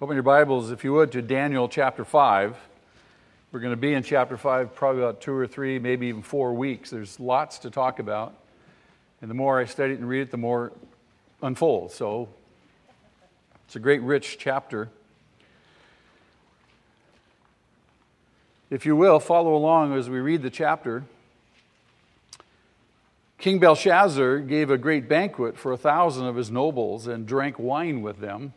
Open your Bibles, if you would, to Daniel chapter 5. We're going to be in chapter 5 probably about 2 or 3, maybe even 4 weeks. There's lots to talk about. And the more I study it and read it, the more it unfolds. So it's a great, rich chapter. If you will, follow along as we read the chapter. King Belshazzar gave a great banquet for 1,000 of his nobles and drank wine with them.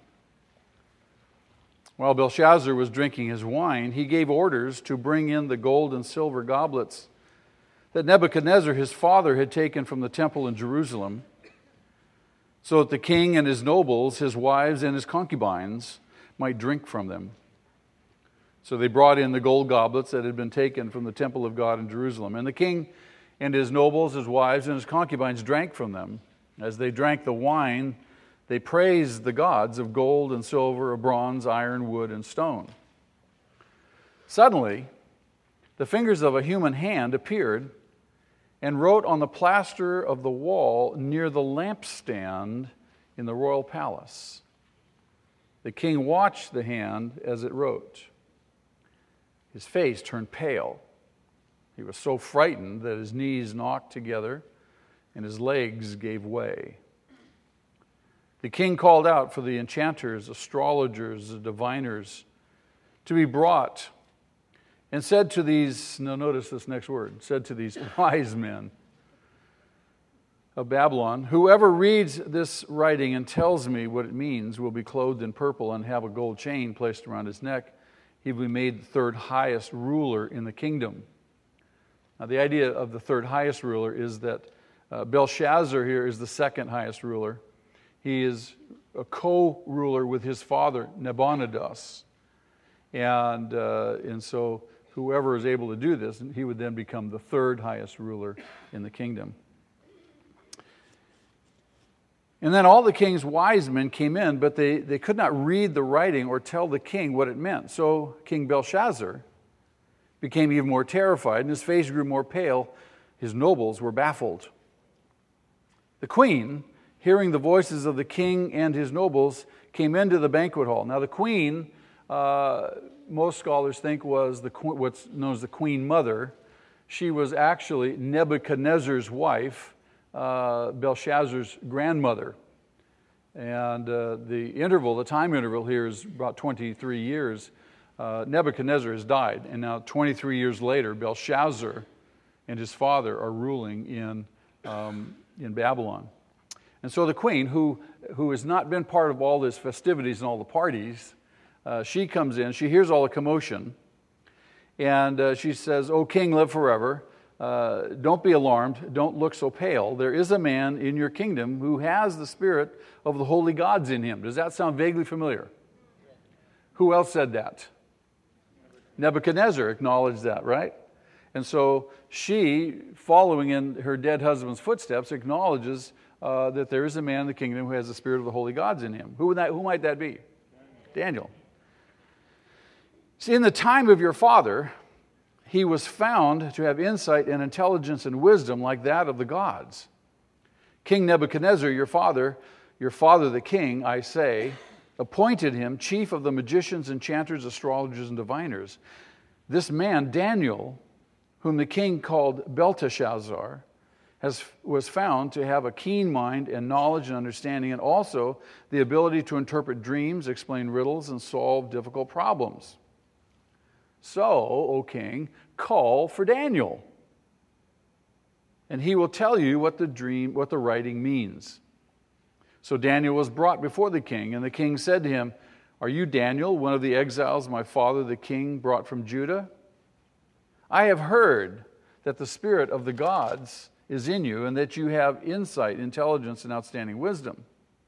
While Belshazzar was drinking his wine, he gave orders to bring in the gold and silver goblets that Nebuchadnezzar, his father, had taken from the temple in Jerusalem, so that the king and his nobles, his wives, and his concubines might drink from them. So they brought in the gold goblets that had been taken from the temple of God in Jerusalem. And the king and his nobles, his wives, and his concubines drank from them. As they drank the wine, they praised the gods of gold and silver, of bronze, iron, wood, and stone. Suddenly, the fingers of a human hand appeared and wrote on the plaster of the wall near the lampstand in the royal palace. The king watched the hand as it wrote. His face turned pale. He was so frightened that his knees knocked together and his legs gave way. The king called out for the enchanters, astrologers, the diviners to be brought and said to these, now notice this next word, said to these wise men of Babylon, whoever reads this writing and tells me what it means will be clothed in purple and have a gold chain placed around his neck. He will be made the third highest ruler in the kingdom. Now the idea of the third highest ruler is that Belshazzar here is the second highest ruler. He is a co-ruler with his father, Nabonidus. And so whoever is able to do this, he would then become the third highest ruler in the kingdom. And then all the king's wise men came in, but they could not read the writing or tell the king what it meant. So King Belshazzar became even more terrified, and his face grew more pale. His nobles were baffled. The queen, hearing the voices of the king and his nobles, came into the banquet hall. Now the queen, most scholars think was what's known as the queen mother. She was actually Nebuchadnezzar's wife, Belshazzar's grandmother. And the time interval here is about 23 years. Nebuchadnezzar has died, and now 23 years later, Belshazzar and his father are ruling in Babylon. And so the queen, who has not been part of all these festivities and all the parties, she comes in, she hears all the commotion, and she says, "O king, live forever. Don't be alarmed. Don't look so pale. There is a man in your kingdom who has the spirit of the holy gods in him." Does that sound vaguely familiar? Who else said that? Nebuchadnezzar acknowledged that, right? And so she, following in her dead husband's footsteps, acknowledges that there is a man in the kingdom who has the spirit of the holy gods in him. Who might that be? Daniel. See, in the time of your father, he was found to have insight and intelligence and wisdom like that of the gods. King Nebuchadnezzar, your father the king, I say, appointed him chief of the magicians, enchanters, astrologers, and diviners. This man, Daniel, whom the king called Belteshazzar, was found to have a keen mind and knowledge and understanding, and also the ability to interpret dreams, explain riddles, and solve difficult problems. So, O king, call for Daniel, and he will tell you what the writing means. So Daniel was brought before the king, and the king said to him, "Are you Daniel, one of the exiles my father the king brought from Judah? I have heard that the spirit of the gods is in you, and that you have insight, intelligence, and outstanding wisdom.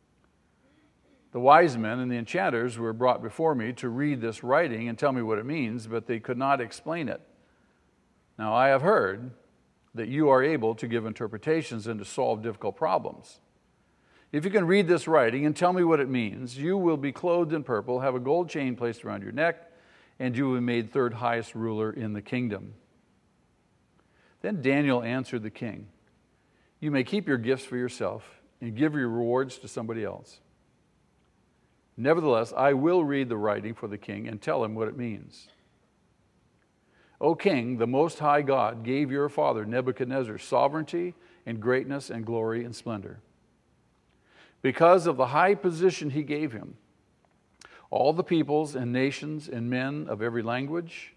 The wise men and the enchanters were brought before me to read this writing and tell me what it means, but they could not explain it. Now I have heard that you are able to give interpretations and to solve difficult problems. If you can read this writing and tell me what it means, you will be clothed in purple, have a gold chain placed around your neck, and you will be made third highest ruler in the kingdom." Then Daniel answered the king, "You may keep your gifts for yourself and give your rewards to somebody else. Nevertheless, I will read the writing for the king and tell him what it means. O king, the Most High God gave your father Nebuchadnezzar sovereignty and greatness and glory and splendor. Because of the high position he gave him, all the peoples and nations and men of every language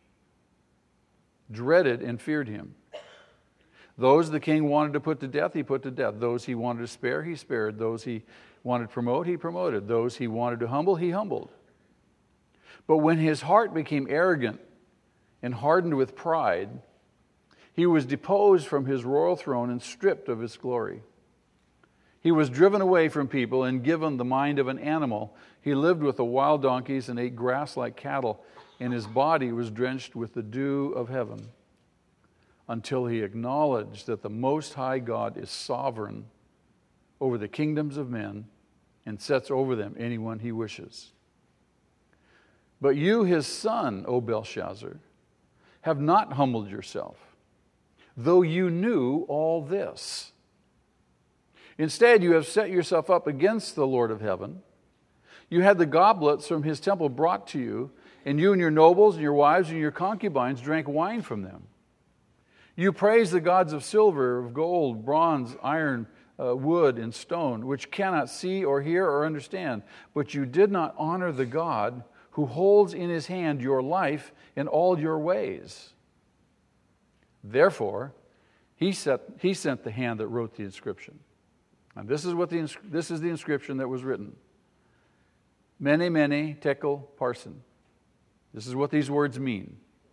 dreaded and feared him. Those the king wanted to put to death, he put to death. Those he wanted to spare, he spared. Those he wanted to promote, he promoted. Those he wanted to humble, he humbled. But when his heart became arrogant and hardened with pride, he was deposed from his royal throne and stripped of his glory. He was driven away from people and given the mind of an animal. He lived with the wild donkeys and ate grass like cattle, and his body was drenched with the dew of heaven, until he acknowledged that the Most High God is sovereign over the kingdoms of men and sets over them anyone he wishes. But you, his son, O Belshazzar, have not humbled yourself, though you knew all this. Instead, you have set yourself up against the Lord of heaven. You had the goblets from his temple brought to you, and you and your nobles and your wives and your concubines drank wine from them. You praised the gods of silver, of gold, bronze, iron, wood, and stone, which cannot see or hear or understand. But you did not honor the God who holds in his hand your life and all your ways. Therefore, he sent the hand that wrote the inscription. And this is the inscription that was written. Mene, mene, tekel, parsin. This is what these words mean.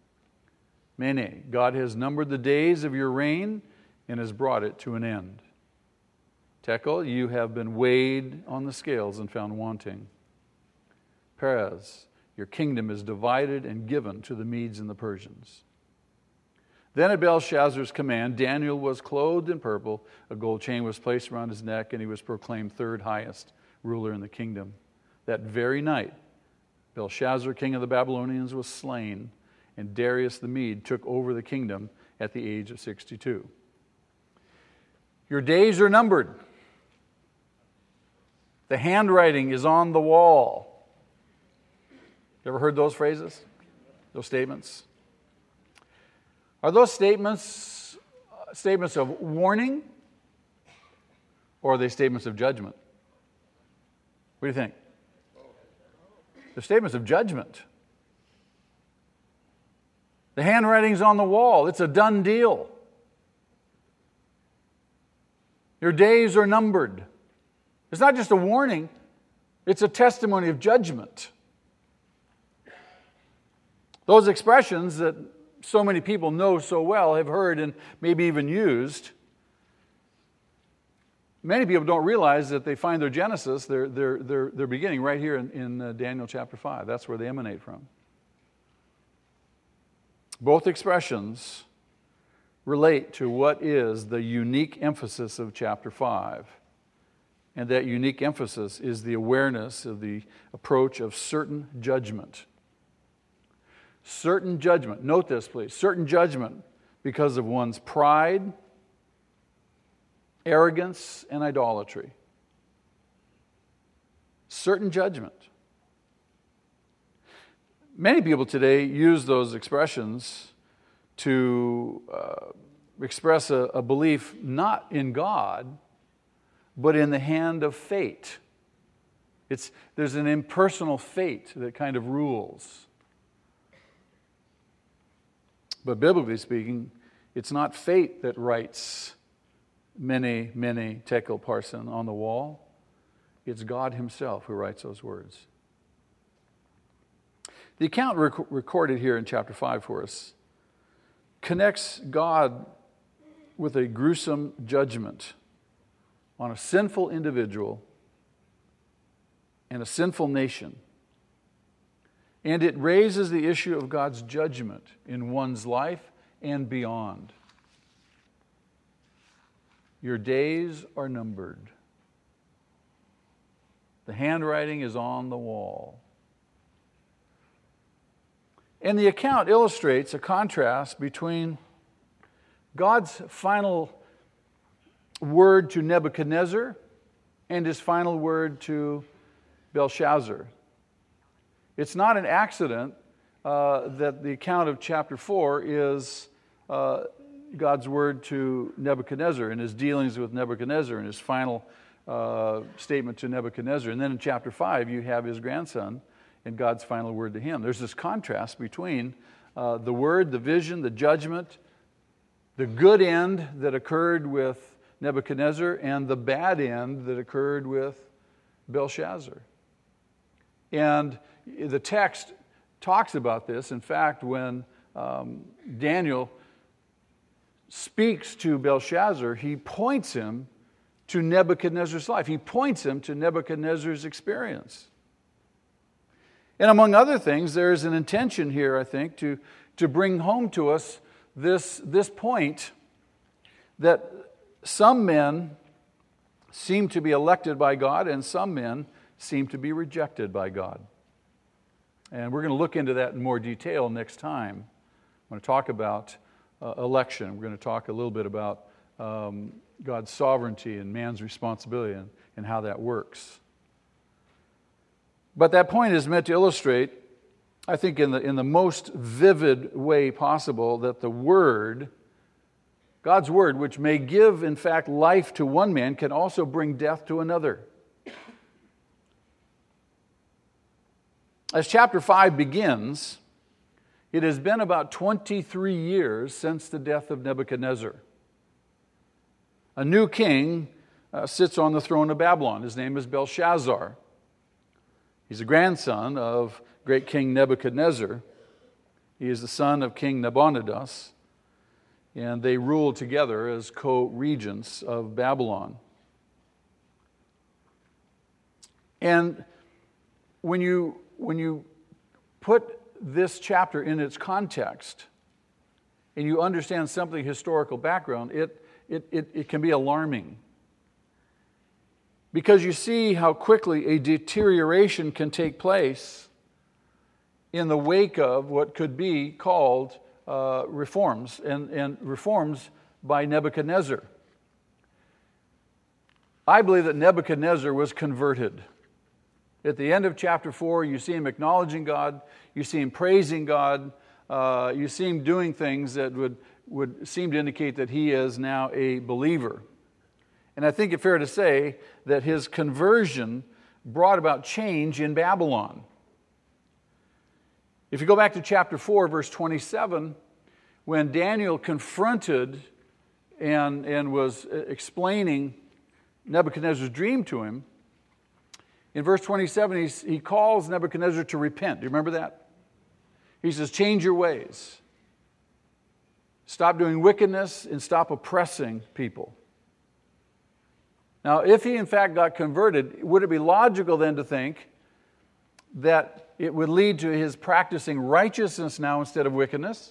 Mene, God has numbered the days of your reign and has brought it to an end. Tekel, you have been weighed on the scales and found wanting. Perez, your kingdom is divided and given to the Medes and the Persians. Then at Belshazzar's command, Daniel was clothed in purple, a gold chain was placed around his neck, and he was proclaimed third highest ruler in the kingdom. That very night, Belshazzar, king of the Babylonians, was slain, and Darius the Mede took over the kingdom at the age of 62. Your days are numbered. The handwriting is on the wall. You ever heard those phrases? Those statements? Are those statements of warning, or are they statements of judgment? What do you think? They're statements of judgment. The handwriting's on the wall. It's a done deal. Your days are numbered. It's not just a warning, it's a testimony of judgment. Those expressions that so many people know so well, have heard and maybe even used, many people don't realize that they find their genesis, their beginning right here in Daniel chapter 5. That's where they emanate from. Both expressions relate to what is the unique emphasis of chapter 5. And that unique emphasis is the awareness of the approach of certain judgment. Certain judgment. Note this, please. Certain judgment because of one's pride, arrogance, and idolatry. Certain judgment. Many people today use those expressions to express a belief not in God, but in the hand of fate. There's an impersonal fate that kind of rules. But biblically speaking, it's not fate that writes mene, mene, tekel, parsin on the wall. It's God himself who writes those words. The account recorded here in chapter 5 for us connects God with a gruesome judgment on a sinful individual and a sinful nation. And it raises the issue of God's judgment in one's life and beyond. Your days are numbered. The handwriting is on the wall. And the account illustrates a contrast between God's final word to Nebuchadnezzar and his final word to Belshazzar, It's not an accident that the account of chapter 4 is God's word to Nebuchadnezzar and his dealings with Nebuchadnezzar and his final statement to Nebuchadnezzar. And then in chapter 5, you have his grandson and God's final word to him. There's this contrast between the word, the vision, the judgment, the good end that occurred with Nebuchadnezzar and the bad end that occurred with Belshazzar. And the text talks about this. In fact, when Daniel speaks to Belshazzar, he points him to Nebuchadnezzar's life. He points him to Nebuchadnezzar's experience. And among other things, there is an intention here, I think, to bring home to us this point that some men seem to be elected by God and some men seem to be rejected by God. And we're going to look into that in more detail next time. I'm going to talk about election. We're going to talk a little bit about God's sovereignty and man's responsibility and how that works. But that point is meant to illustrate, I think in the most vivid way possible, that the Word, God's Word, which may give, in fact, life to one man, can also bring death to another. As chapter 5 begins, it has been about 23 years since the death of Nebuchadnezzar. A new king sits on the throne of Babylon. His name is Belshazzar. He's a grandson of great King Nebuchadnezzar. He is the son of King Nabonidus, and they rule together as co-regents of Babylon. And when you put this chapter in its context and you understand something historical background, it can be alarming. Because you see how quickly a deterioration can take place in the wake of what could be called reforms, and reforms by Nebuchadnezzar. I believe that Nebuchadnezzar was converted. At the end of chapter 4, you see him acknowledging God, you see him praising God, you see him doing things that would seem to indicate that he is now a believer. And I think it's fair to say that his conversion brought about change in Babylon. If you go back to chapter 4, verse 27, when Daniel confronted and was explaining Nebuchadnezzar's dream to him, in verse 27, he calls Nebuchadnezzar to repent. Do you remember that? He says, change your ways. Stop doing wickedness and stop oppressing people. Now, if he in fact got converted, would it be logical then to think that it would lead to his practicing righteousness now instead of wickedness?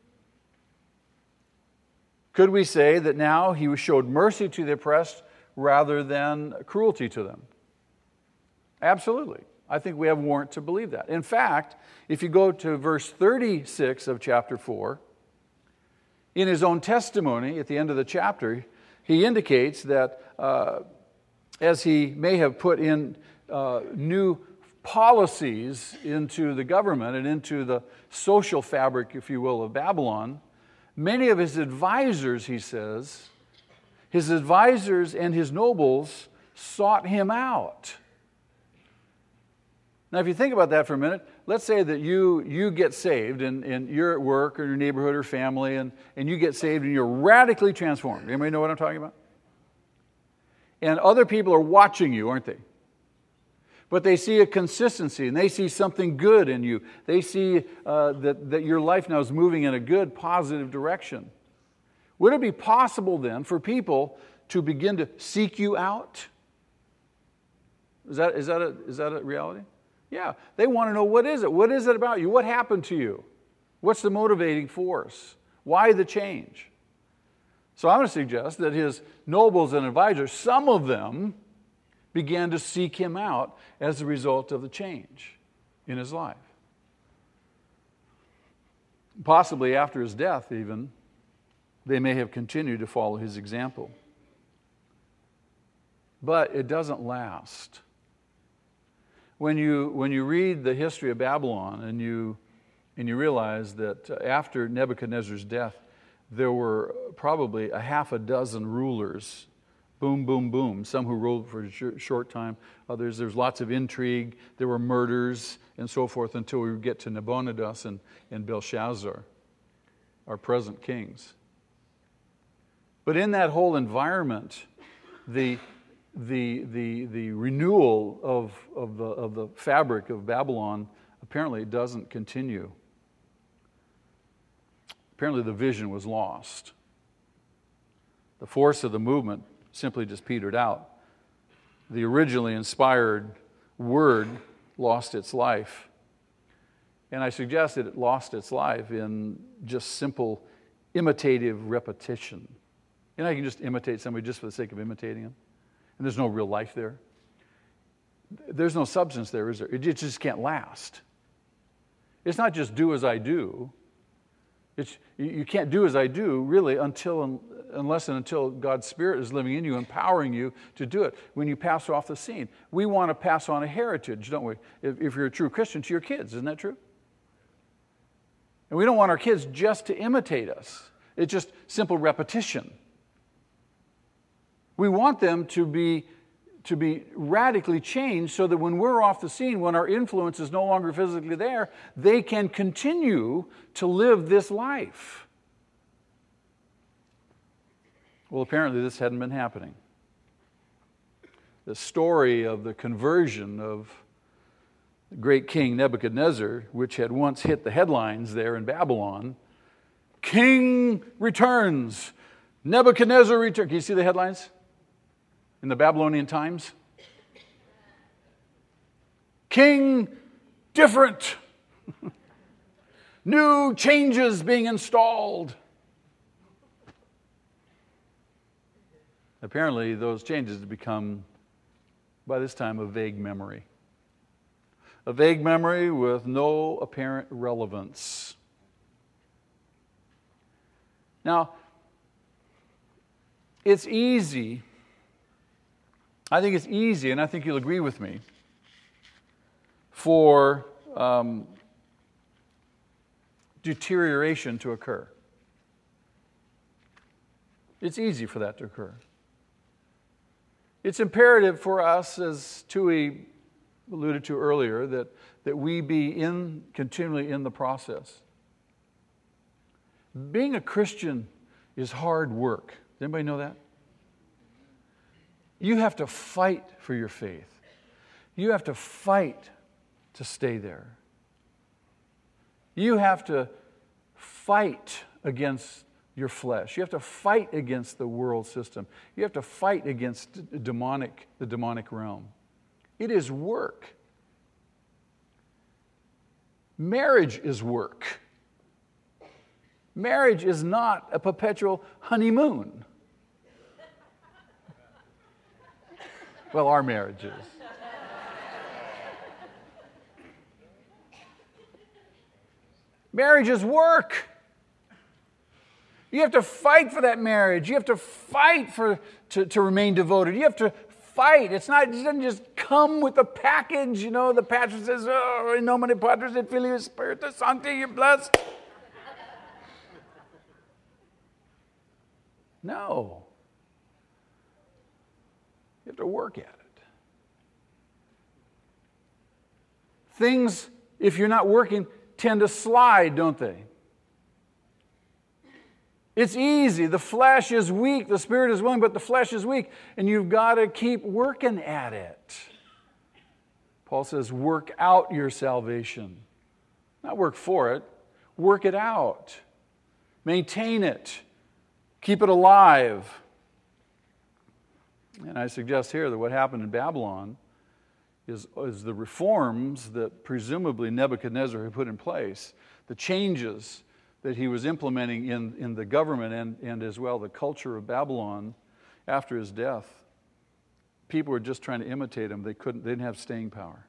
Could we say that now he showed mercy to the oppressed rather than cruelty to them? Absolutely. I think we have warrant to believe that. In fact, if you go to verse 36 of chapter 4, in his own testimony at the end of the chapter, he indicates that as he may have put in new policies into the government and into the social fabric, if you will, of Babylon, many of his advisors, he says, his advisors and his nobles sought him out. Now, if you think about that for a minute, let's say that you get saved and you're at work or your neighborhood or family and you get saved and you're radically transformed. Anybody know what I'm talking about? And other people are watching you, aren't they? But they see a consistency and they see something good in you. They see that your life now is moving in a good, positive direction. Would it be possible then for people to begin to seek you out? Is that a reality? Yeah, they want to know, what is it? What is it about you? What happened to you? What's the motivating force? Why the change? So I'm going to suggest that his nobles and advisors, some of them began to seek him out as a result of the change in his life. Possibly after his death even, they may have continued to follow his example. But it doesn't last. When you read the history of Babylon and you realize that after Nebuchadnezzar's death, there were probably a half a dozen rulers, boom, boom, boom, some who ruled for a short time, others, there's lots of intrigue, there were murders and so forth until we get to Nabonidus and Belshazzar, our present kings. But in that whole environment, the renewal of the fabric of Babylon apparently doesn't continue. Apparently the vision was lost. The force of the movement simply just petered out. The originally inspired word lost its life. And I suggest that it lost its life in just simple imitative repetition. You know, you can just imitate somebody just for the sake of imitating them. And there's no real life there. There's no substance there, is there? It just can't last. It's not just do as I do. You can't do as I do, really, unless and until God's Spirit is living in you, empowering you to do it. When you pass off the scene, we want to pass on a heritage, don't we? If you're a true Christian, to your kids, isn't that true? And we don't want our kids just to imitate us. It's just simple repetition. We want them to be radically changed so that when we're off the scene, when our influence is no longer physically there, they can continue to live this life. Well, apparently this hadn't been happening. The story of the conversion of the great king Nebuchadnezzar, which had once hit the headlines there in Babylon, King returns, Nebuchadnezzar returns. Can you see the headlines in the Babylonian Times? King different. New changes being installed. Apparently, those changes have become, by this time, a vague memory. A vague memory with no apparent relevance. Now, it's easy, I think it's easy, and I think you'll agree with me, for deterioration to occur. It's easy for that to occur. It's imperative for us, as Tui alluded to earlier, that we be continually in the process. Being a Christian is hard work. Does anybody know that? You have to fight for your faith. You have to fight to stay there. You have to fight against your flesh. You have to fight against the world system. You have to fight against the demonic realm. It is work. Marriage is work. Marriage is not a perpetual honeymoon. Well, our marriage is. Marriage is work. You have to fight for that marriage. You have to fight to remain devoted. You have to fight. It doesn't just come with the package. You know, the pastor says, "Oh, in nomine Patris et Filii Spiritus Sancti, you're blessed." No. You have to work at it. Things, if you're not working, tend to slide, don't they? It's easy. The flesh is weak. The spirit is willing, but the flesh is weak. And you've got to keep working at it. Paul says, work out your salvation. Not work for it. Work it out. Maintain it. Keep it alive. And I suggest here that what happened in Babylon is the reforms that presumably Nebuchadnezzar had put in place, the changes that he was implementing in the government and as well the culture of Babylon after his death. People were just trying to imitate him. They didn't have staying power.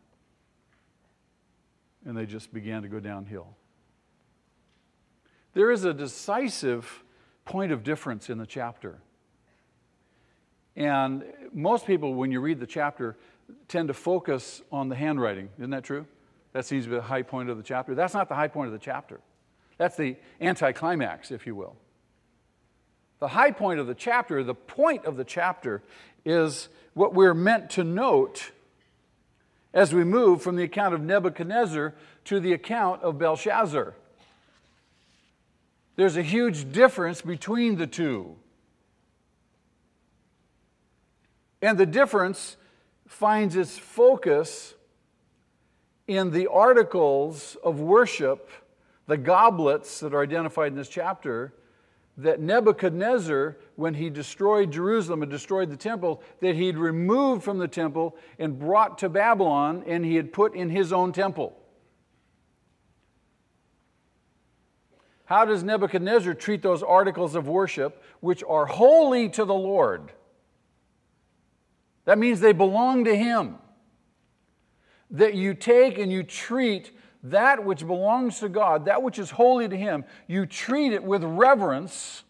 And they just began to go downhill. There is a decisive point of difference in the chapter. And most people, when you read the chapter, tend to focus on the handwriting. Isn't that true? That seems to be the high point of the chapter. That's not the high point of the chapter. That's the anticlimax, if you will. The high point of the chapter, the point of the chapter, is what we're meant to note as we move from the account of Nebuchadnezzar to the account of Belshazzar. There's a huge difference between the two. And the difference finds its focus in the articles of worship, the goblets that are identified in this chapter, that Nebuchadnezzar, when he destroyed Jerusalem and destroyed the temple, that he'd removed from the temple and brought to Babylon, and he had put in his own temple. How does Nebuchadnezzar treat those articles of worship which are holy to the Lord? That means they belong to him. That you take and you treat that which belongs to God, that which is holy to him, you treat it with reverence,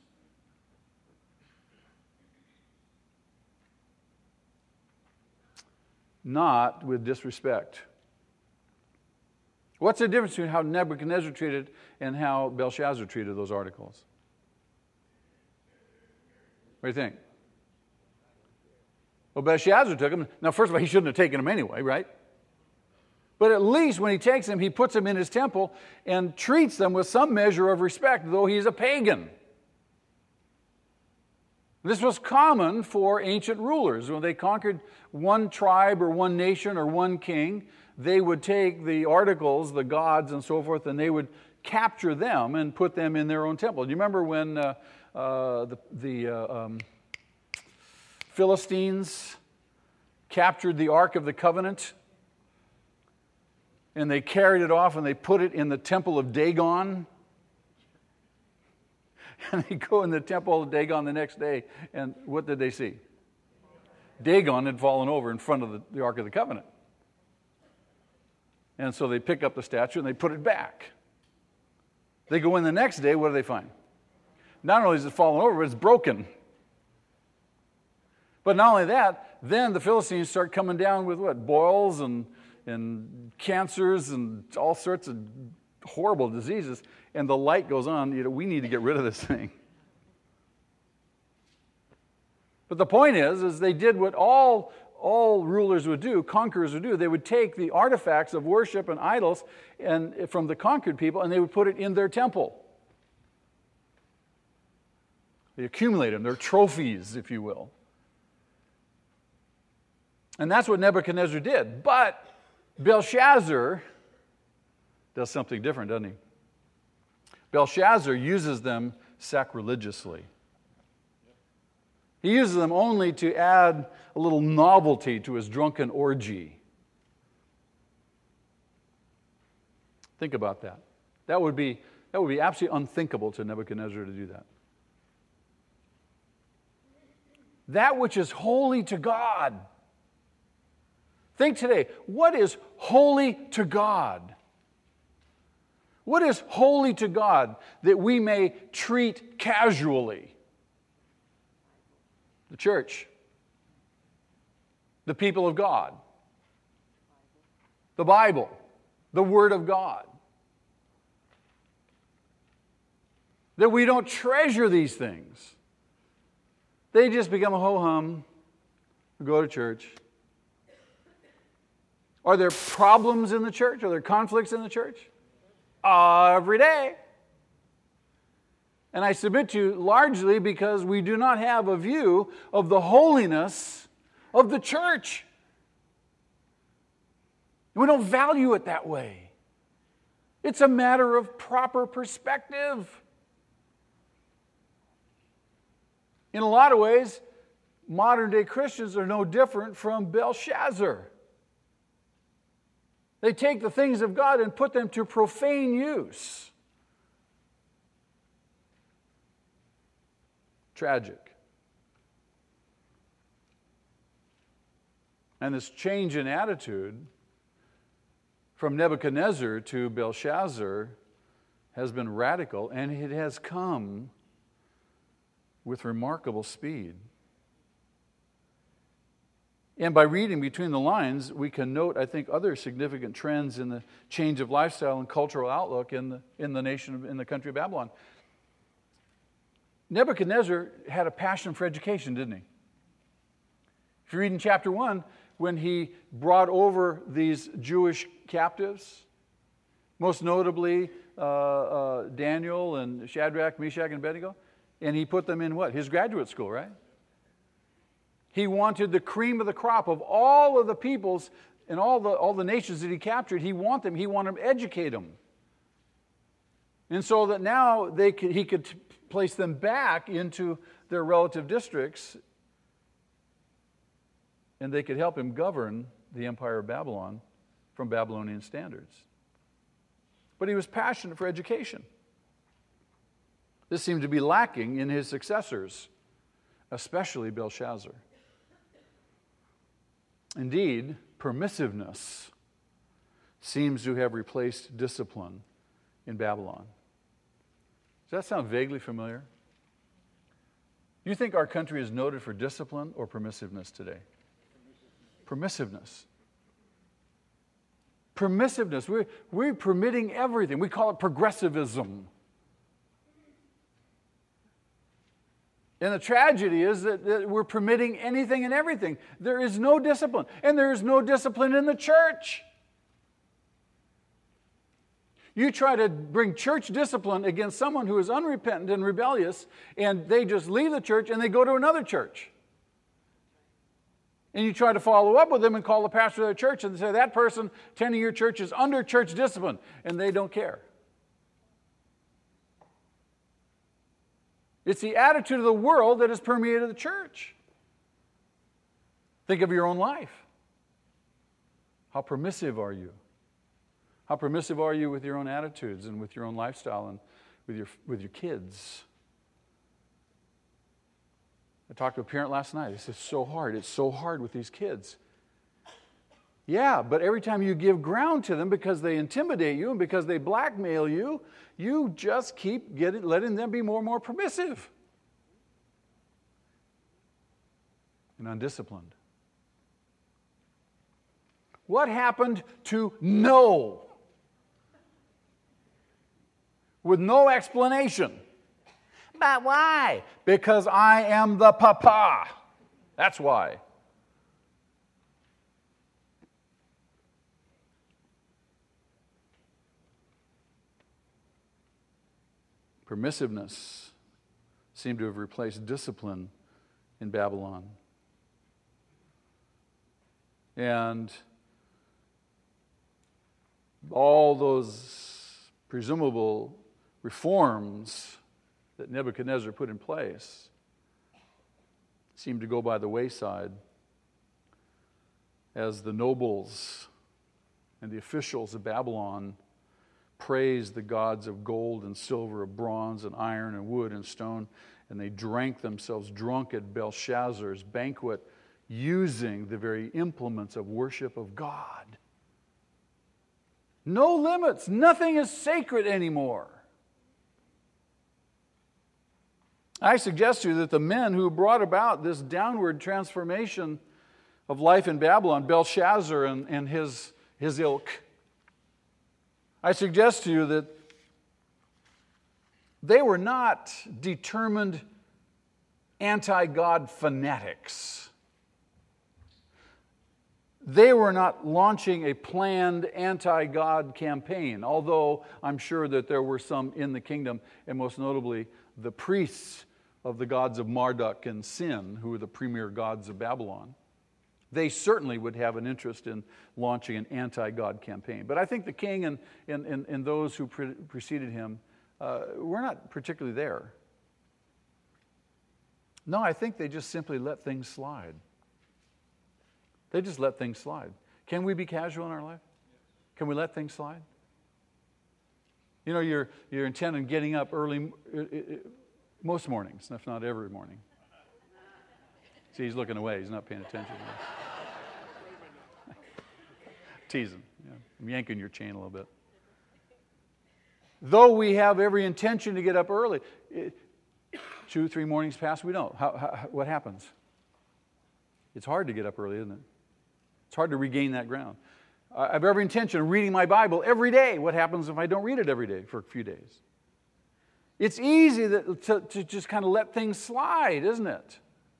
not with disrespect. What's the difference between how Nebuchadnezzar treated and how Belshazzar treated those articles? What do you think? Well, Belshazzar took them. Now, first of all, he shouldn't have taken them anyway, right? But at least when he takes them, he puts them in his temple and treats them with some measure of respect, though he's a pagan. This was common for ancient rulers. When they conquered one tribe or one nation or one king, they would take the articles, the gods and so forth, and they would capture them and put them in their own temple. Do you remember when the Philistines captured the Ark of the Covenant? And they carried it off and they put it in the temple of Dagon. And they go in the temple of Dagon the next day, and what did they see? Dagon had fallen over in front of the Ark of the Covenant. And so they pick up the statue and they put it back. They go in the next day, what do they find? Not only is it fallen over, but it's broken. But not only that, then the Philistines start coming down with what? Boils and cancers and all sorts of horrible diseases, and the light goes on. We need to get rid of this thing. But the point is they did what all rulers would do, conquerors would do. They would take the artifacts of worship and idols and from the conquered people, and they would put it in their temple. They accumulate them. They're trophies, if you will. And that's what Nebuchadnezzar did. But Belshazzar does something different, doesn't he? Belshazzar uses them sacrilegiously. He uses them only to add a little novelty to his drunken orgy. Think about that. That would be absolutely unthinkable to Nebuchadnezzar to do that. That which is holy to God. Think today, what is holy to God? What is holy to God that we may treat casually? The church. The people of God. The Bible. The Word of God. That we don't treasure these things. They just become a ho-hum. We go to church. Are there problems in the church? Are there conflicts in the church? Every day. And I submit to you largely because we do not have a view of the holiness of the church. We don't value it that way. It's a matter of proper perspective. In a lot of ways, modern day Christians are no different from Belshazzar. They take the things of God and put them to profane use. Tragic. And this change in attitude from Nebuchadnezzar to Belshazzar has been radical, and it has come with remarkable speed. And by reading between the lines, we can note, I think, other significant trends in the change of lifestyle and cultural outlook in the country of Babylon. Nebuchadnezzar had a passion for education, didn't he? If you read in chapter 1, when he brought over these Jewish captives, most notably Daniel and Shadrach, Meshach, and Abednego, and he put them in what? His graduate school, right? He wanted the cream of the crop of all of the peoples and all the nations that he captured. He wanted them to educate them. And so that now he could place them back into their relative districts, and they could help him govern the empire of Babylon from Babylonian standards. But he was passionate for education. This seemed to be lacking in his successors, especially Belshazzar. Indeed, permissiveness seems to have replaced discipline in Babylon. Does that sound vaguely familiar? Do you think our country is noted for discipline or permissiveness today? Permissiveness. Permissiveness. We're permitting everything. We call it progressivism. And the tragedy is that we're permitting anything and everything. There is no discipline. And there is no discipline in the church. You try to bring church discipline against someone who is unrepentant and rebellious, and they just leave the church and they go to another church. And you try to follow up with them and call the pastor of their church and say, that person attending your church is under church discipline, and they don't care. It's the attitude of the world that has permeated the church. Think of your own life. How permissive are you? How permissive are you with your own attitudes and with your own lifestyle and with your kids? I talked to a parent last night. He said, it's so hard. It's so hard with these kids. Yeah, but every time you give ground to them because they intimidate you and because they blackmail you, you just keep letting them be more and more permissive and undisciplined. What happened to no? With no explanation. But why? Because I am the papa. That's why. Permissiveness seemed to have replaced discipline in Babylon. And all those presumable reforms that Nebuchadnezzar put in place seemed to go by the wayside as the nobles and the officials of Babylon praised the gods of gold and silver, of bronze and iron and wood and stone, and they drank themselves drunk at Belshazzar's banquet, using the very implements of worship of God. No limits. Nothing is sacred anymore. I suggest to you that the men who brought about this downward transformation of life in Babylon, Belshazzar and his ilk, I suggest to you that they were not determined anti-God fanatics. They were not launching a planned anti-God campaign, although I'm sure that there were some in the kingdom, and most notably the priests of the gods of Marduk and Sin, who were the premier gods of Babylon. They certainly would have an interest in launching an anti-God campaign. But I think the king and those who preceded him were not particularly there. No, I think they just simply let things slide. They just let things slide. Can we be casual in our life? Can we let things slide? You know, you're intent on getting up early most mornings, if not every morning. See, he's looking away. He's not paying attention. Teasing. Yeah. I'm yanking your chain a little bit. Though we have every intention to get up early, 2-3 mornings pass, we don't. What happens? It's hard to get up early, isn't it? It's hard to regain that ground. I have every intention of reading my Bible every day. What happens if I don't read it every day for a few days? It's easy to just kind of let things slide, isn't it?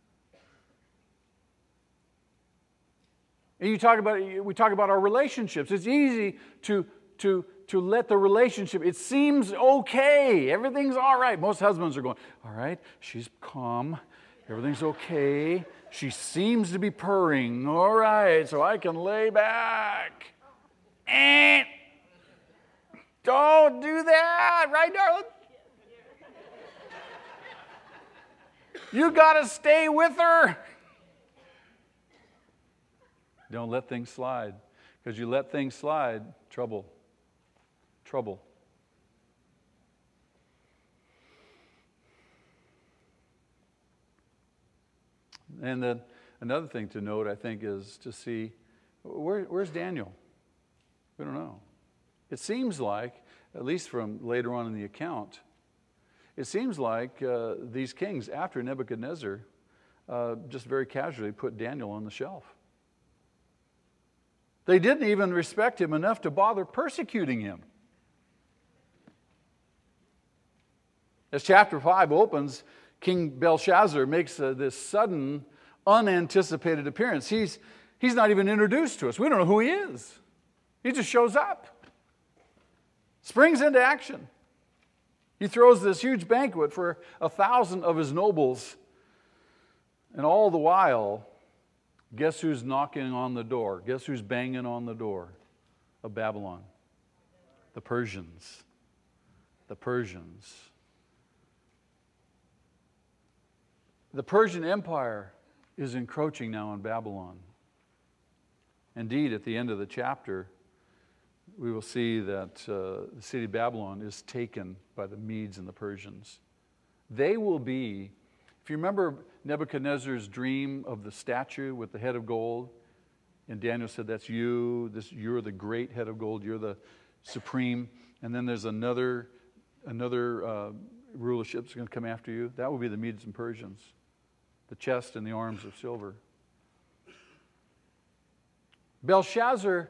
And we talk about our relationships. It's easy to let the relationship, it seems okay. Everything's all right. Most husbands are going, all right, she's calm. Everything's okay. She seems to be purring. All right, so I can lay back. Don't do that, right, darling? You got to stay with her. Don't let things slide. Because you let things slide, trouble. Trouble. And then another thing to note, I think, is to see, where's Daniel? We don't know. It seems like, at least from later on in the account, it seems like these kings, after Nebuchadnezzar, just very casually put Daniel on the shelf. They didn't even respect him enough to bother persecuting him. As chapter 5 opens, King Belshazzar makes this sudden, unanticipated appearance. He's not even introduced to us. We don't know who he is. He just shows up, springs into action. He throws this huge banquet for 1,000 of his nobles. And all the while, guess who's knocking on the door? Guess who's banging on the door of Babylon? The Persians. The Persians. The Persian Empire is encroaching now on Babylon. Indeed, at the end of the chapter, we will see that the city of Babylon is taken by the Medes and the Persians. They will be, if you remember Nebuchadnezzar's dream of the statue with the head of gold, and Daniel said, that's you, you're the great head of gold, you're the supreme, and then there's another rulership that's going to come after you. That will be the Medes and Persians, the chest and the arms of silver. Belshazzar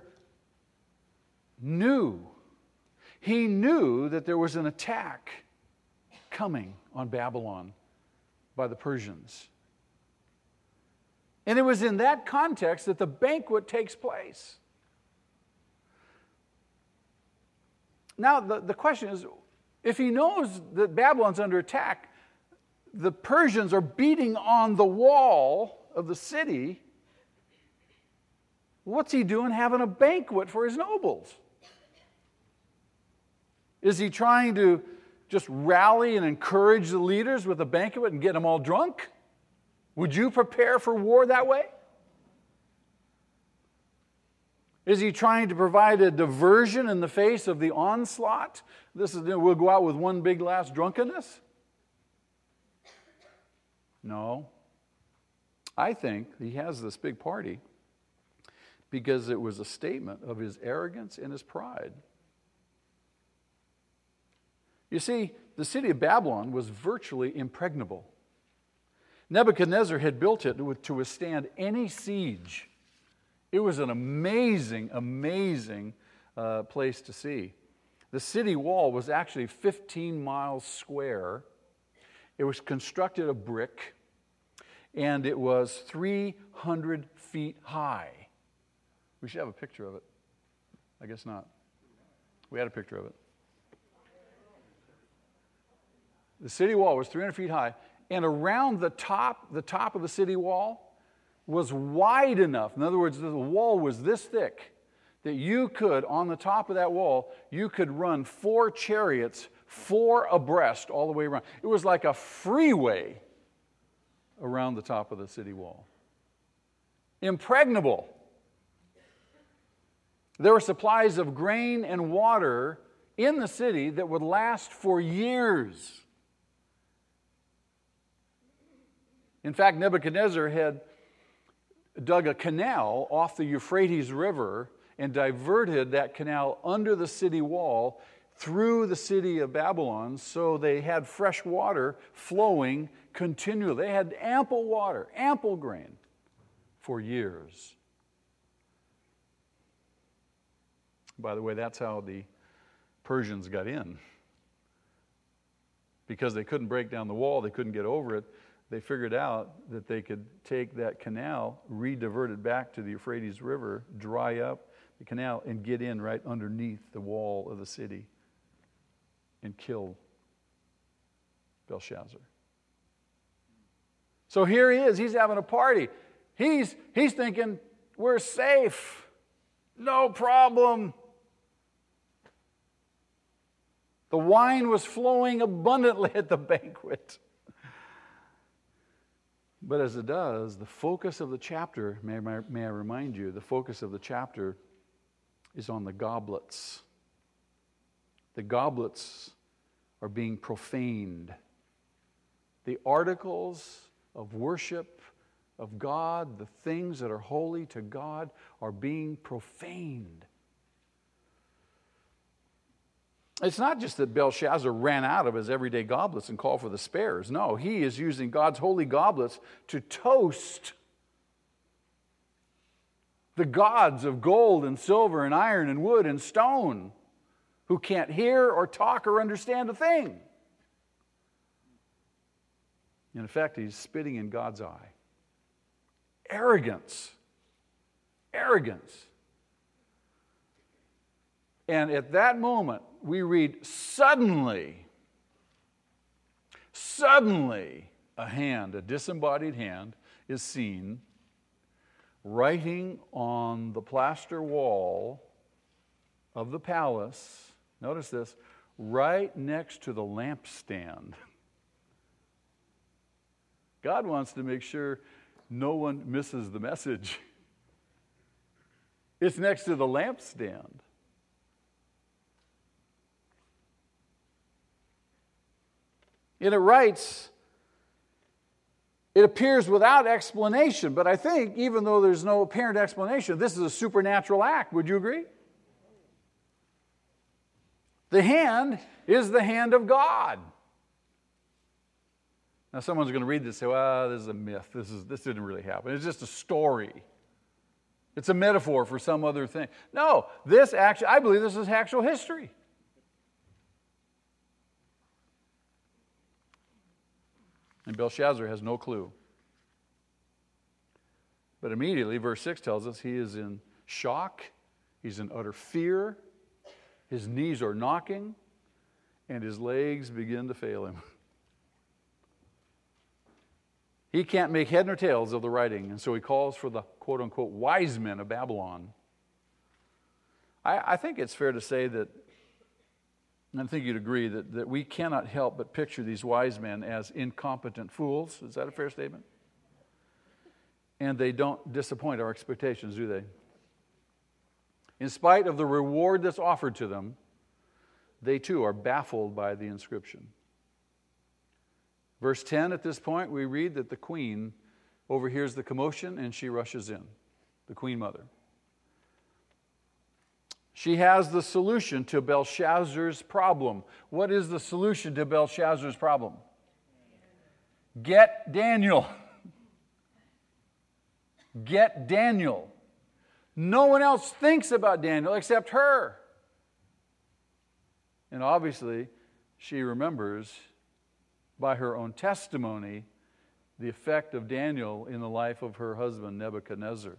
knew that there was an attack coming on Babylon by the Persians. And it was in that context that the banquet takes place. Now, the question is, if he knows that Babylon's under attack, the Persians are beating on the wall of the city, what's he doing having a banquet for his nobles? Is he trying to just rally and encourage the leaders with a banquet and get them all drunk? Would you prepare for war that way? Is he trying to provide a diversion in the face of the onslaught? We'll go out with one big last drunkenness? No. I think he has this big party because it was a statement of his arrogance and his pride. You see, the city of Babylon was virtually impregnable. Nebuchadnezzar had built it to withstand any siege. It was an amazing, amazing place to see. The city wall was actually 15 miles square. It was constructed of brick, and it was 300 feet high. We should have a picture of it. I guess not. We had a picture of it. The city wall was 300 feet high, and around the top of the city wall was wide enough. In other words, the wall was this thick that you could, on the top of that wall, you could run 4 chariots, 4 abreast all the way around. It was like a freeway around the top of the city wall. Impregnable. There were supplies of grain and water in the city that would last for years. In fact, Nebuchadnezzar had dug a canal off the Euphrates River and diverted that canal under the city wall through the city of Babylon, so they had fresh water flowing continually. They had ample water, ample grain for years. By the way, that's how the Persians got in. Because they couldn't break down the wall, they couldn't get over it, they figured out that they could take that canal, re-divert it back to the Euphrates River, dry up the canal, and get in right underneath the wall of the city and kill Belshazzar. So here he is, he's having a party. He's thinking, we're safe, no problem. The wine was flowing abundantly at the banquet. But as it does, the focus of the chapter, may I remind you, the focus of the chapter is on the goblets. The goblets are being profaned. The articles of worship of God, the things that are holy to God, are being profaned. It's not just that Belshazzar ran out of his everyday goblets and called for the spares. No, he is using God's holy goblets to toast the gods of gold and silver and iron and wood and stone who can't hear or talk or understand a thing. In effect, he's spitting in God's eye. Arrogance. Arrogance. And at that moment, we read, suddenly, a hand, a disembodied hand, is seen writing on the plaster wall of the palace. Notice this, right next to the lampstand. God wants to make sure no one misses the message. It's next to the lampstand. And it writes, it appears without explanation, but I think even though there's no apparent explanation, this is a supernatural act. Would you agree? The hand is the hand of God. Now someone's going to read this and say, well, this is a myth. This didn't really happen. It's just a story. It's a metaphor for some other thing. No, I believe this is actual history. And Belshazzar has no clue. But immediately, verse 6 tells us he is in shock, he's in utter fear, his knees are knocking, and his legs begin to fail him. He can't make head nor tails of the writing, and so he calls for the quote-unquote wise men of Babylon. I think it's fair to say that, and I think you'd agree, that we cannot help but picture these wise men as incompetent fools. Is that a fair statement? And they don't disappoint our expectations, do they? In spite of the reward that's offered to them, they too are baffled by the inscription. Verse 10, at this point, we read that the queen overhears the commotion and she rushes in, the queen mother. She has the solution to Belshazzar's problem. What is the solution to Belshazzar's problem? Get Daniel. Get Daniel. No one else thinks about Daniel except her. And obviously, she remembers by her own testimony the effect of Daniel in the life of her husband, Nebuchadnezzar.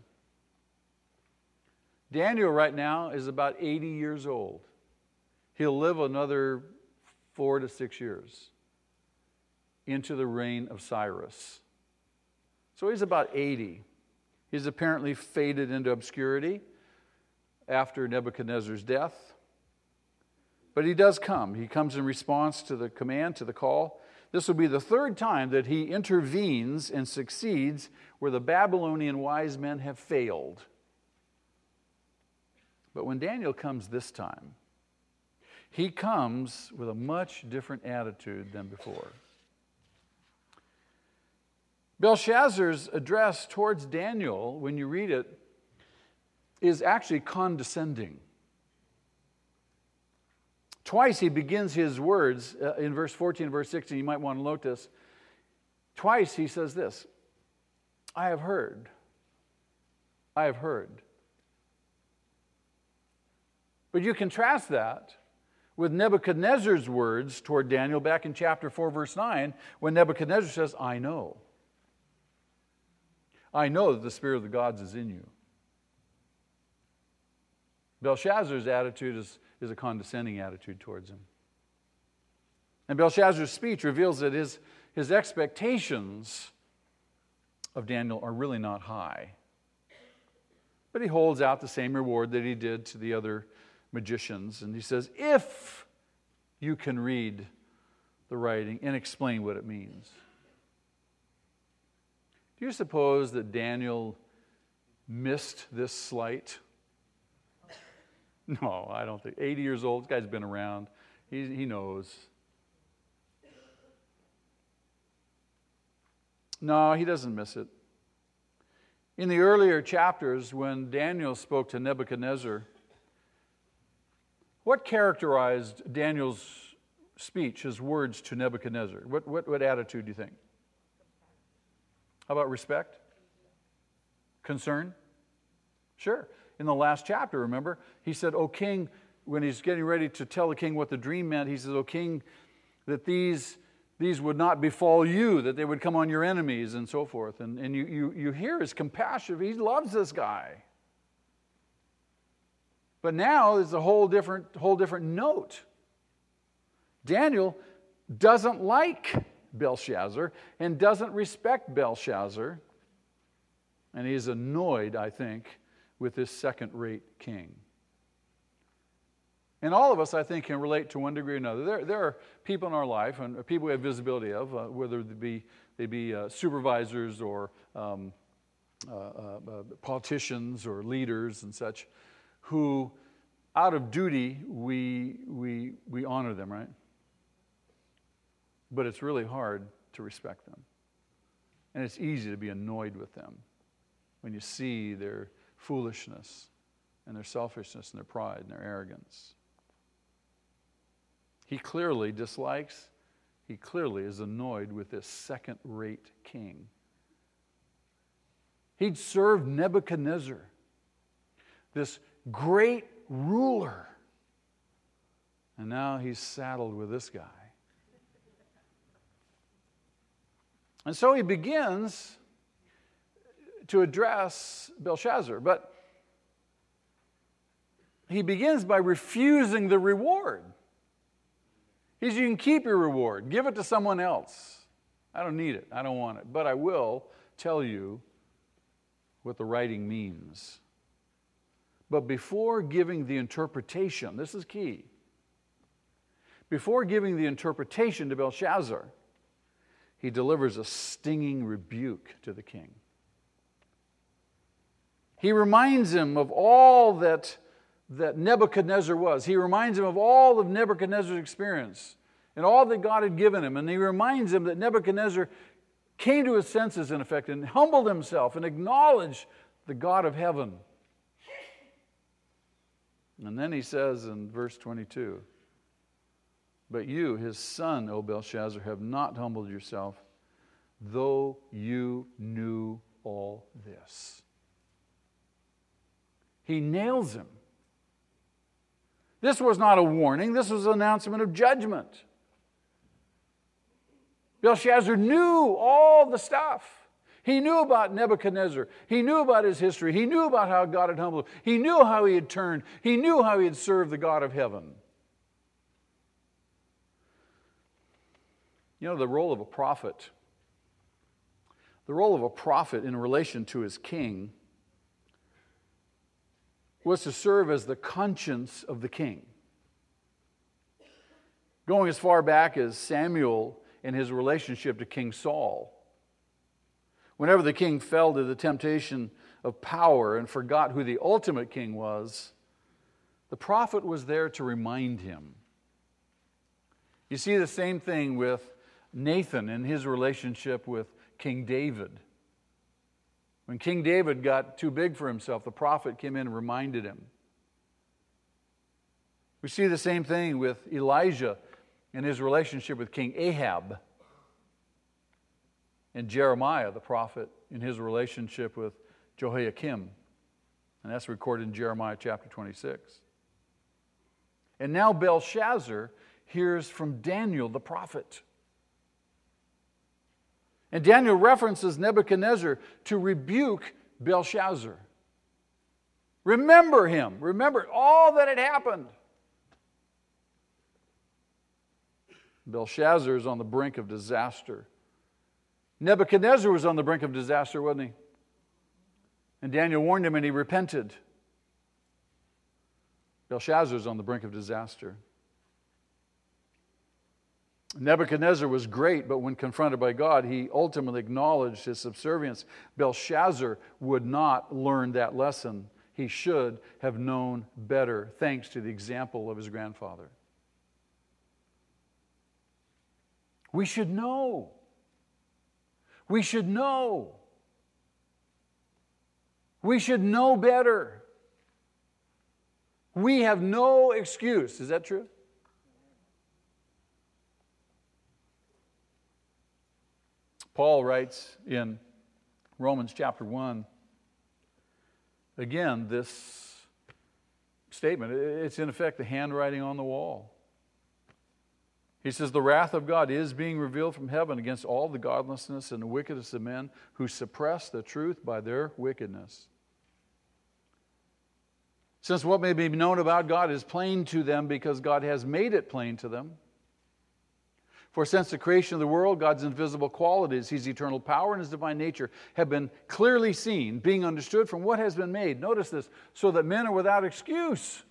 Daniel right now is about 80 years old. He'll live another 4 to 6 years into the reign of Cyrus. So he's about 80. He's apparently faded into obscurity after Nebuchadnezzar's death. But he does come. He comes in response to the command, to the call. This will be the third time that he intervenes and succeeds where the Babylonian wise men have failed. But when Daniel comes this time, he comes with a much different attitude than before. Belshazzar's address towards Daniel, when you read it, is actually condescending. Twice he begins his words in verse 14 and verse 16. You might want to notice. Twice he says this, I have heard. But you contrast that with Nebuchadnezzar's words toward Daniel back in chapter 4, verse 9, when Nebuchadnezzar says, I know. I know that the Spirit of the gods is in you. Belshazzar's attitude is a condescending attitude towards him. And Belshazzar's speech reveals that his expectations of Daniel are really not high. But he holds out the same reward that he did to the other magicians. And he says, if you can read the writing and explain what it means. Do you suppose that Daniel missed this slight? No, I don't think. 80 years old, this guy's been around. He knows. No, he doesn't miss it. In the earlier chapters, when Daniel spoke to Nebuchadnezzar, what characterized Daniel's speech, his words to Nebuchadnezzar? What attitude do you think? How about respect? Concern? Sure. In the last chapter, remember, he said, O king, when he's getting ready to tell the king what the dream meant, he says, O king, that these would not befall you, that they would come on your enemies, and so forth. And you hear his compassion. He loves this guy. But now there's a whole different note. Daniel doesn't like Belshazzar and doesn't respect Belshazzar. And he is annoyed, I think, with this second-rate king. And all of us, I think, can relate to one degree or another. There are people in our life, and people we have visibility of, whether they be supervisors or politicians or leaders and such, who, out of duty, we honor them, right? But it's really hard to respect them. And it's easy to be annoyed with them when you see their foolishness and their selfishness and their pride and their arrogance. He clearly dislikes, he clearly is annoyed with this second-rate king. He'd served Nebuchadnezzar, this great ruler, and now he's saddled with this guy. And so he begins to address Belshazzar, but he begins by refusing the reward. He says, you can keep your reward. Give it to someone else. I don't need it. I don't want it. But I will tell you what the writing means. But before giving the interpretation, this is key. Before giving the interpretation to Belshazzar, he delivers a stinging rebuke to the king. He reminds him of all that Nebuchadnezzar was. He reminds him of all of Nebuchadnezzar's experience and all that God had given him. And he reminds him that Nebuchadnezzar came to his senses, in effect, and humbled himself and acknowledged the God of heaven. And then he says in verse 22, but you, his son, O Belshazzar, have not humbled yourself, though you knew all this. He nails him. This was not a warning. This was an announcement of judgment. Belshazzar knew all the stuff. He knew about Nebuchadnezzar. He knew about his history. He knew about how God had humbled him. He knew how he had turned. He knew how he had served the God of heaven. You know, the role of a prophet in relation to his king was to serve as the conscience of the king. Going as far back as Samuel in his relationship to King Saul. Whenever the king fell to the temptation of power and forgot who the ultimate king was, the prophet was there to remind him. You see the same thing with Nathan in his relationship with King David. When King David got too big for himself, the prophet came in and reminded him. We see the same thing with Elijah in his relationship with King Ahab. And Jeremiah, the prophet, in his relationship with Jehoiakim. And that's recorded in Jeremiah chapter 26. And now Belshazzar hears from Daniel the prophet. And Daniel references Nebuchadnezzar to rebuke Belshazzar. Remember him. Remember all that had happened. Belshazzar is on the brink of disaster. Nebuchadnezzar was on the brink of disaster, wasn't he? And Daniel warned him and he repented. Belshazzar is on the brink of disaster. Nebuchadnezzar was great, but when confronted by God, he ultimately acknowledged his subservience. Belshazzar would not learn that lesson. He should have known better, thanks to the example of his grandfather. We should know. We should know. We should know better. We have no excuse. Is that true? Paul writes in Romans chapter 1, again, this statement, it's in effect the handwriting on the wall. He says, the wrath of God is being revealed from heaven against all the godlessness and the wickedness of men who suppress the truth by their wickedness. Since what may be known about God is plain to them because God has made it plain to them. For since the creation of the world, God's invisible qualities, His eternal power and His divine nature have been clearly seen, being understood from what has been made. Notice this, so that men are without excuse.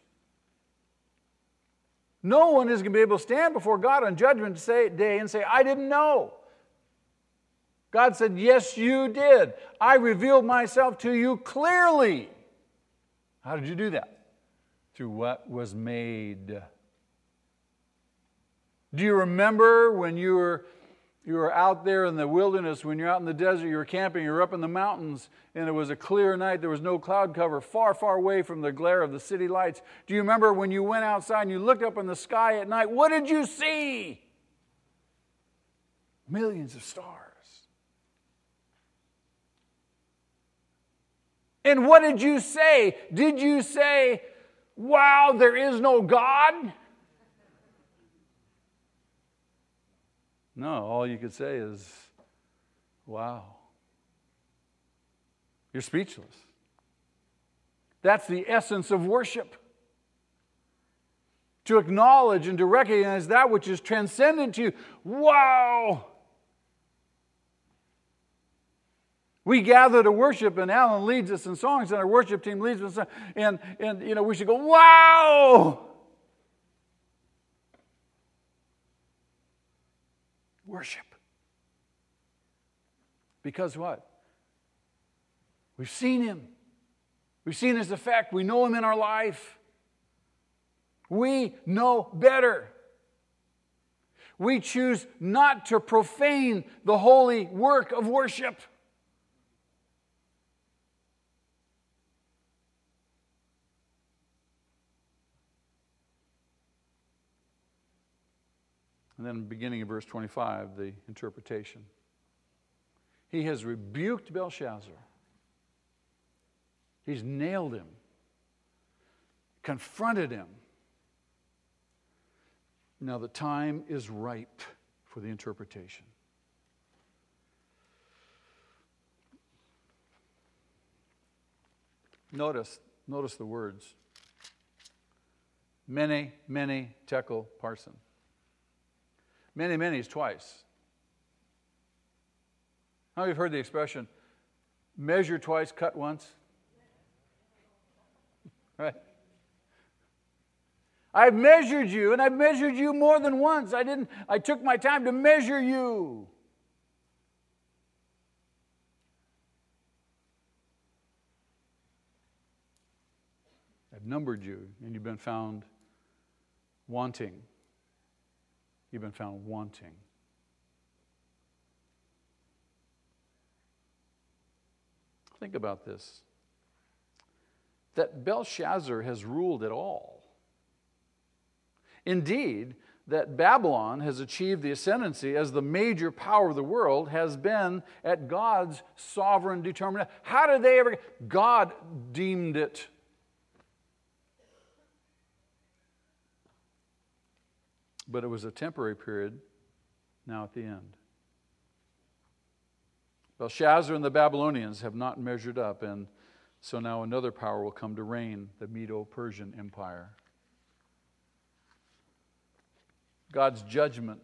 No one is going to be able to stand before God on Judgment Day and say, I didn't know. God said, yes, you did. I revealed myself to you clearly. How did you do that? Through what was made. Do you remember when you were out there in the wilderness, when you're out in the desert, you were camping, you were up in the mountains, and it was a clear night, there was no cloud cover, far, far away from the glare of the city lights. Do you remember when you went outside and you looked up in the sky at night? What did you see? Millions of stars. And what did you say? Did you say, wow, there is no God? No, all you could say is, wow. You're speechless. That's the essence of worship. To acknowledge and to recognize that which is transcendent to you. Wow! We gather to worship, and Alan leads us in songs, and our worship team leads us in songs, and we should go, wow! Worship. Because what? We've seen Him. We've seen His effect. We know Him in our life. We know better. We choose not to profane the holy work of worship. And then beginning of verse 25, the interpretation. He has rebuked Belshazzar. He's nailed him, confronted him. Now the time is ripe for the interpretation. Notice the words. Mene, mene, tekel, parsin. Many, many is twice. How many have heard the expression, measure twice, cut once? Right? I've measured you, and I've measured you more than once. I took my time to measure you. I've numbered you, and you've been found wanting. You've been found wanting. Think about this. That Belshazzar has ruled it all. Indeed, that Babylon has achieved the ascendancy as the major power of the world has been at God's sovereign determination. How did they ever? God deemed it. but it was a temporary period now at the end. Belshazzar and the Babylonians have not measured up, and so now another power will come to reign, the Medo-Persian Empire. God's judgment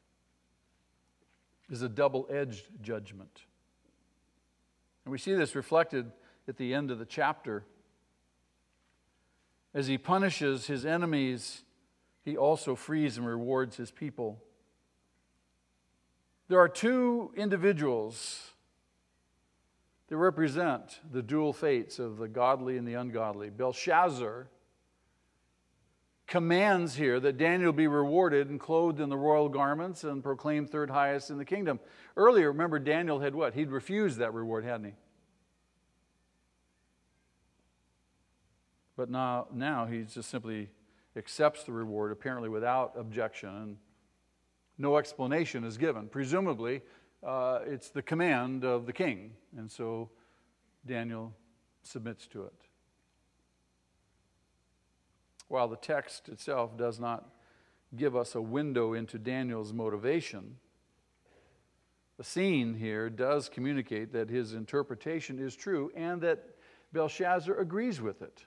is a double-edged judgment. And we see this reflected at the end of the chapter. As he punishes his enemies, he also frees and rewards his people. There are two individuals that represent the dual fates of the godly and the ungodly. Belshazzar commands here that Daniel be rewarded and clothed in the royal garments and proclaimed third highest in the kingdom. Earlier, remember, Daniel had what? He'd refused that reward, hadn't he? But now he just simply accepts the reward, apparently without objection, and no explanation is given. Presumably, it's the command of the king, and so Daniel submits to it. While the text itself does not give us a window into Daniel's motivation, the scene here does communicate that his interpretation is true and that Belshazzar agrees with it,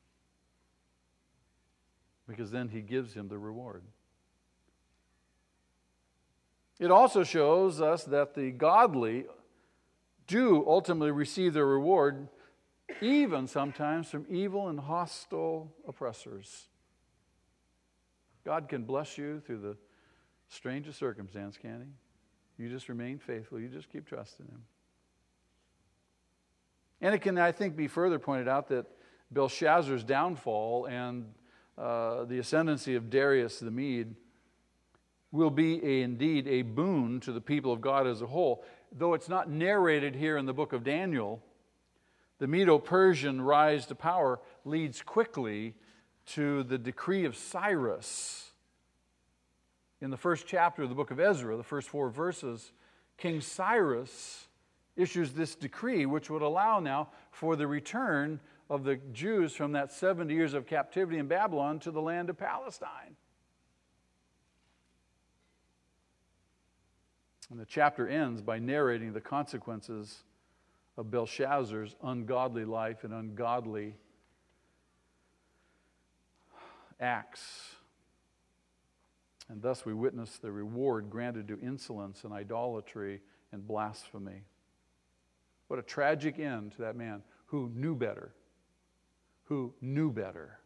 because then he gives him the reward. It also shows us that the godly do ultimately receive their reward, even sometimes from evil and hostile oppressors. God can bless you through the strangest circumstance, can he? You just remain faithful. You just keep trusting him. And it can, I think, be further pointed out that Belshazzar's downfall and the ascendancy of Darius the Mede will be indeed a boon to the people of God as a whole. Though it's not narrated here in the book of Daniel, the Medo-Persian rise to power leads quickly to the decree of Cyrus. In the first chapter of the book of Ezra, the first 4 verses, King Cyrus issues this decree which would allow now for the return of the Jews from that 70 years of captivity in Babylon to the land of Palestine. And the chapter ends by narrating the consequences of Belshazzar's ungodly life and ungodly acts. And thus we witness the reward granted to insolence and idolatry and blasphemy. What a tragic end to that man who knew better. Who knew better.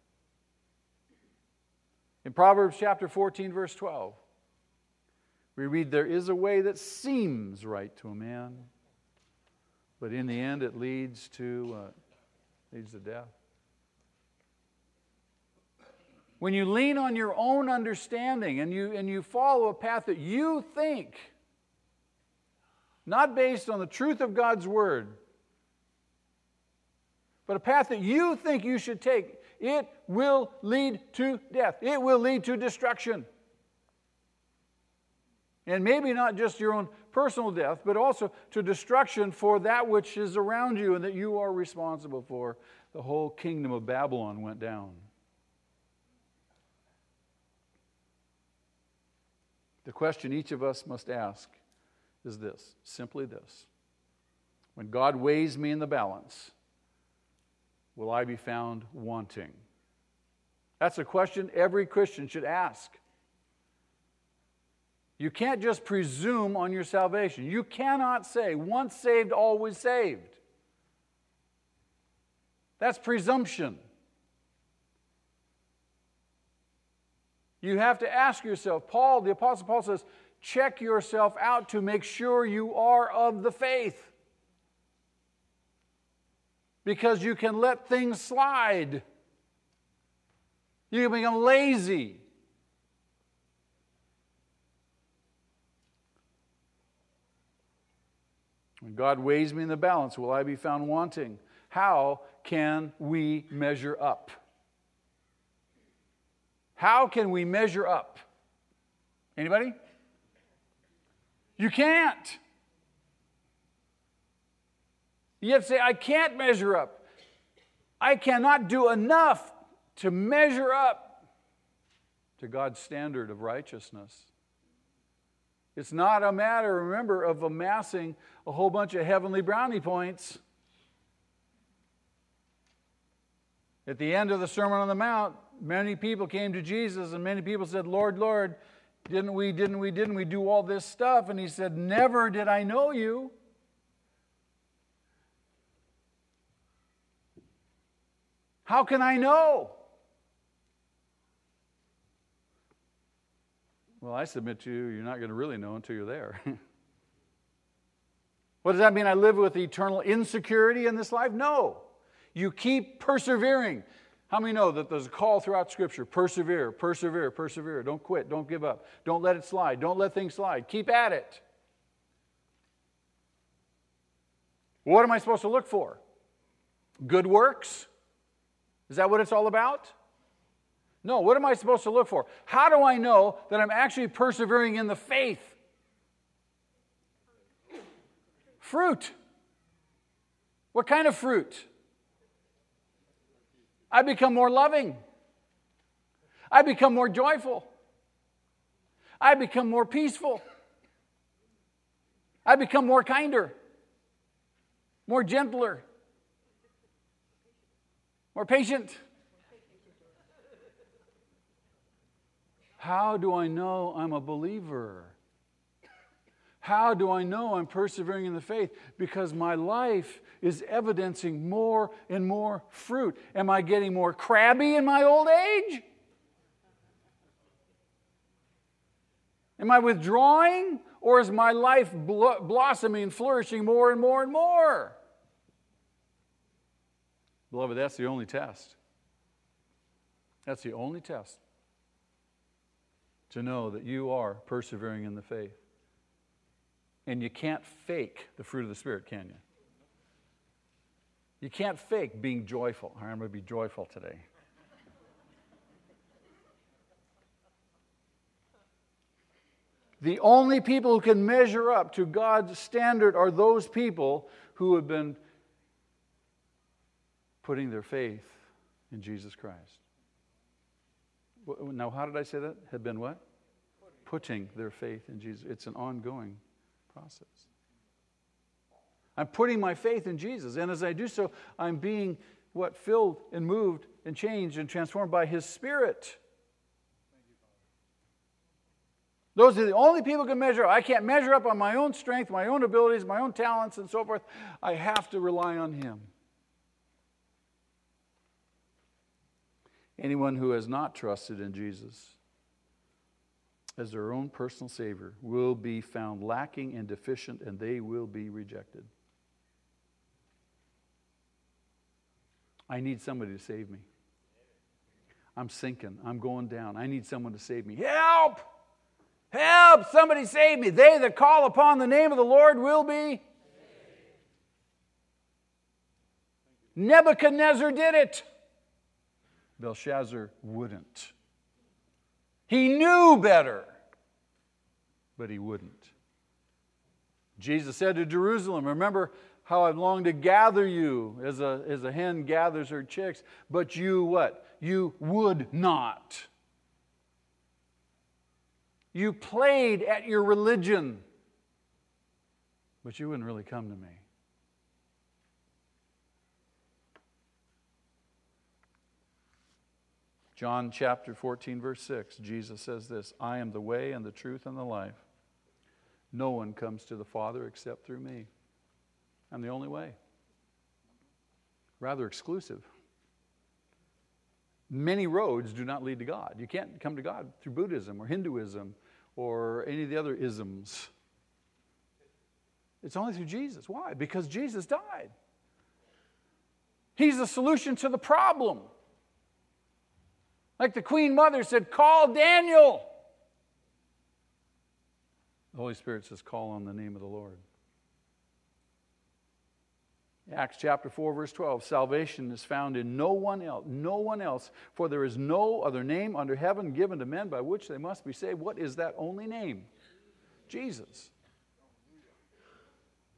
In Proverbs chapter 14, verse 12, we read, "There is a way that seems right to a man, but in the end it leads to death." When you lean on your own understanding and you follow a path that you think, not based on the truth of God's word, but a path that you think you should take, it will lead to death. It will lead to destruction. And maybe not just your own personal death, but also to destruction for that which is around you and that you are responsible for. The whole kingdom of Babylon went down. The question each of us must ask is this, simply this: when God weighs me in the balance, will I be found wanting? That's a question every Christian should ask. You can't just presume on your salvation. You cannot say, once saved, always saved. That's presumption. You have to ask yourself. The Apostle Paul says, check yourself out to make sure you are of the faith. Because you can let things slide. You can become lazy. When God weighs me in the balance, will I be found wanting? How can we measure up? How can we measure up? Anybody? You can't. You have to say, I can't measure up. I cannot do enough to measure up to God's standard of righteousness. It's not a matter, remember, of amassing a whole bunch of heavenly brownie points. At the end of the Sermon on the Mount, many people came to Jesus and many people said, Lord, Lord, didn't we do all this stuff? And he said, never did I know you. How can I know? Well, I submit to you, you're not going to really know until you're there. What does that mean? I live with eternal insecurity in this life? No. You keep persevering. How many know that there's a call throughout Scripture? Persevere, persevere, persevere. Don't quit. Don't give up. Don't let it slide. Don't let things slide. Keep at it. What am I supposed to look for? Good works? Is that what it's all about? No, what am I supposed to look for? How do I know that I'm actually persevering in the faith? Fruit. What kind of fruit? I become more loving. I become more joyful. I become more peaceful. I become more kinder, more gentler, more patient. How do I know I'm a believer? How do I know I'm persevering in the faith? Because my life is evidencing more and more fruit. Am I getting more crabby in my old age? Am I withdrawing? Or is my life blossoming, flourishing more and more and more? Beloved, that's the only test. That's the only test to know that you are persevering in the faith. And you can't fake the fruit of the Spirit, can you? You can't fake being joyful. I'm going to be joyful today. The only people who can measure up to God's standard are those people who have been putting their faith in Jesus Christ. Now, how did I say that? Have been what? Putting their faith in Jesus. It's an ongoing process. I'm putting my faith in Jesus, and as I do so, I'm being filled and moved and changed and transformed by His Spirit. Those are the only people who can measure up. I can't measure up on my own strength, my own abilities, my own talents, and so forth. I have to rely on Him. Anyone who has not trusted in Jesus as their own personal Savior will be found lacking and deficient, and they will be rejected. I need somebody to save me. I'm sinking. I'm going down. I need someone to save me. Help! Help! Somebody save me. They that call upon the name of the Lord will be. Nebuchadnezzar did it. Belshazzar wouldn't. He knew better, but he wouldn't. Jesus said to Jerusalem, remember how I've longed to gather you as a hen gathers her chicks, but you what? You would not. You played at your religion, but you wouldn't really come to me. John chapter 14, verse 6, Jesus says this, I am the way and the truth and the life. No one comes to the Father except through me. I'm the only way. Rather exclusive. Many roads do not lead to God. You can't come to God through Buddhism or Hinduism or any of the other isms. It's only through Jesus. Why? Because Jesus died. He's the solution to the problem. Like the Queen Mother said, call Daniel. The Holy Spirit says, call on the name of the Lord. Acts chapter 4, verse 12, salvation is found in no one else, for there is no other name under heaven given to men by which they must be saved. What is that only name? Jesus.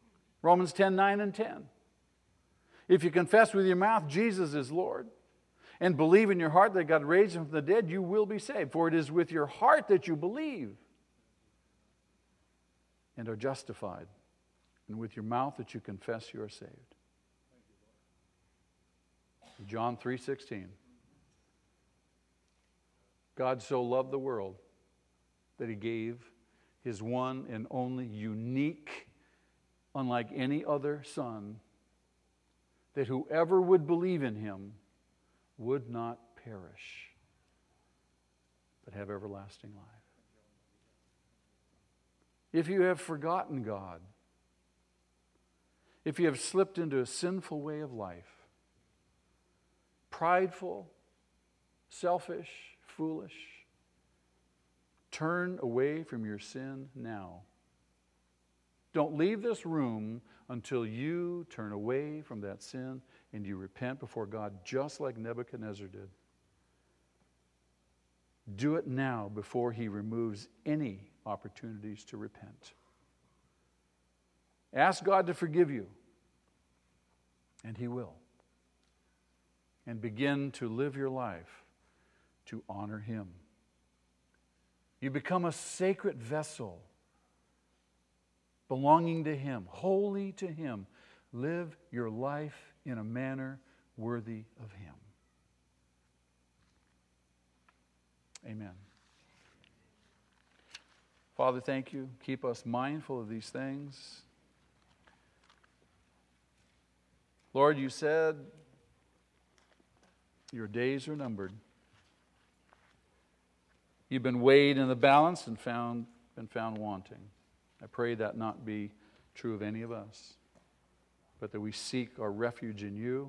Romans 10, 9 and 10. If you confess with your mouth Jesus is Lord, and believe in your heart that God raised him from the dead, you will be saved. For it is with your heart that you believe and are justified, and with your mouth that you confess you are saved. John 3:16. God so loved the world that he gave his one and only unique, unlike any other Son, that whoever would believe in him would not perish, but have everlasting life. If you have forgotten God, if you have slipped into a sinful way of life, prideful, selfish, foolish, turn away from your sin now. Don't leave this room until you turn away from that sin and you repent before God, just like Nebuchadnezzar did. Do it now before he removes any opportunities to repent. Ask God to forgive you, and he will. And begin to live your life to honor him. You become a sacred vessel belonging to him, holy to him. Live your life in a manner worthy of him. Amen. Father, thank you. Keep us mindful of these things. Lord, you said your days are numbered. You've been weighed in the balance and been found wanting. I pray that not be true of any of us, but that we seek our refuge in you,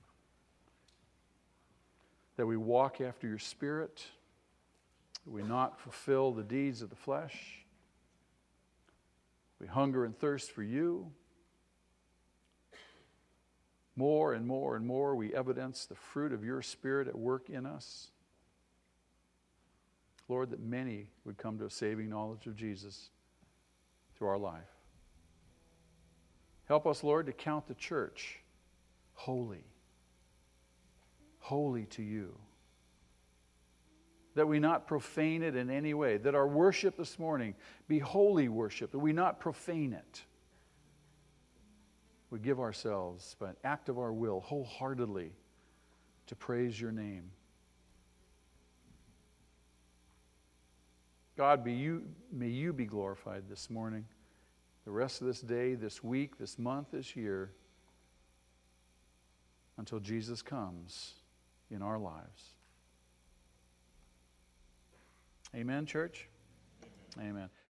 that we walk after your Spirit, that we not fulfill the deeds of the flesh. We hunger and thirst for you. More and more and more we evidence the fruit of your Spirit at work in us. Lord, that many would come to a saving knowledge of Jesus through our life. Help us, Lord, to count the church holy. Holy to you. That we not profane it in any way. That our worship this morning be holy worship. That we not profane it. We give ourselves by an act of our will wholeheartedly to praise your name. God, may you be glorified this morning, the rest of this day, this week, this month, this year, until Jesus comes in our lives. Amen, church? Amen.